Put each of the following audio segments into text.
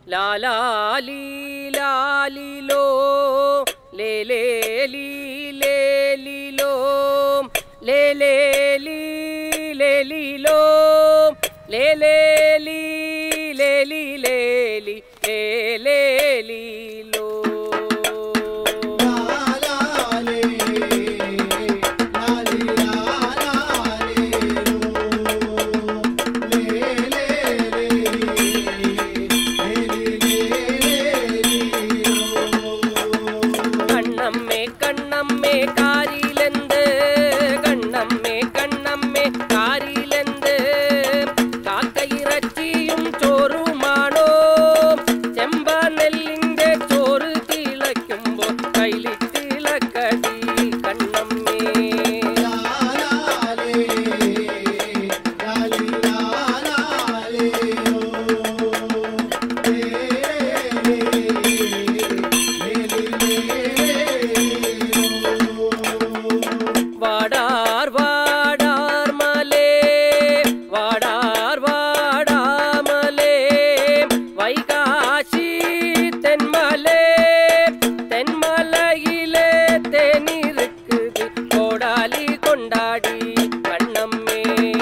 ലാലാലി ലാലിലോ ലേലേലി ലേലിലോ ലേലേലി ലേലിലോ ലേലേലി ലേലി ലേലി ലേലേലിലോ. കണ്ണമ്മേ കണ്ണമ്മേ കാരിലെന്ത് കണ്ണമ്മേ കണ്ണമ്മേ കാരിലെന്ത് കാക്കയിറച്ചിയും ചോറുമാണോ ചെമ്പ നെല്ലിന്റെ ചോറ് തിളയ്ക്കുമ്പോൾ കൈലിട്ടിളക്കടി കണ്ണമ്മേ. വാടാർ വാടാർ മലേ വാടാർ വാടാർ മലേ വൈകാശി തെന്മലേ തെന്മലയിലെ തേനിറുക്കുത് കോടാലി കൊണ്ടാടി കണ്ണമ്മേ.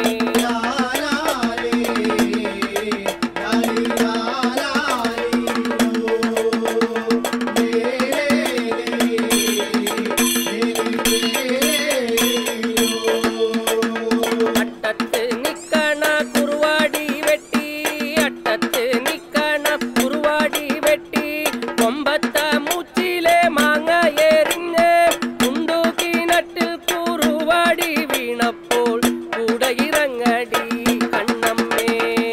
അട്ടത്ത് നിക്കണ കുറുവാടി വെട്ടി അട്ടത്ത് നിക്കണ കുറുവാടി വെട്ടി കൊമ്പത്ത മൂച്ചിലെ മാങ്ങ എറിഞ്ഞ് കുണ്ടുകിണറ്റിൽ കുറുവാടി വീണപ്പോൾ കൂടെ ഇറങ്ങടി കണ്ണമ്മേ.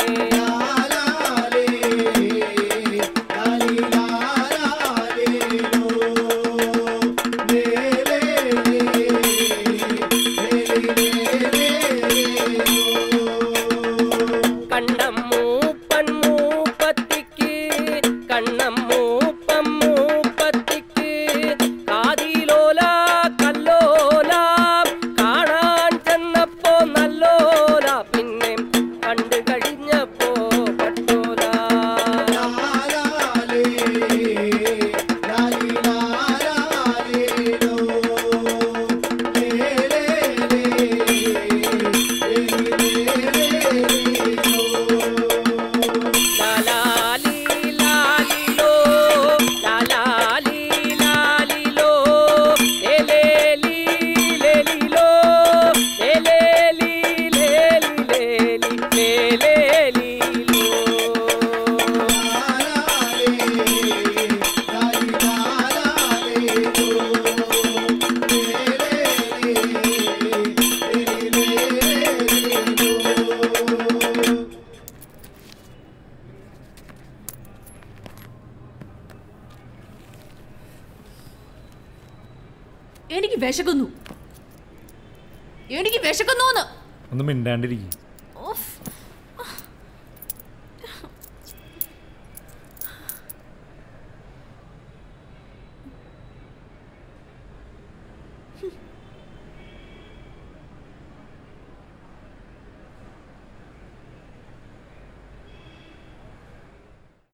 കണ്ണമ്മൂപ്പൻ മൂപ്പത്തിക്ക് കണ്ണമ്മൂപ്പൻ മൂപ്പത്തിക്ക് കാതിലോല കല്ലോല കാണാൻ ചെന്നപ്പോ നല്ലോല പിന്നെ കണ്ടു കഴിഞ്ഞപ്പോ പട്ടോല. ലാലാലി ലാലിലോ ലാലാലി ലാലിലോ ലേലേലി ലേലിലോ ലേലേലി ലേലി ലേലി ലേലിലോ. എനിക്ക് വിശക്കുന്നു. ഒന്ന് മിണ്ടാണ്ടിരിക്കും.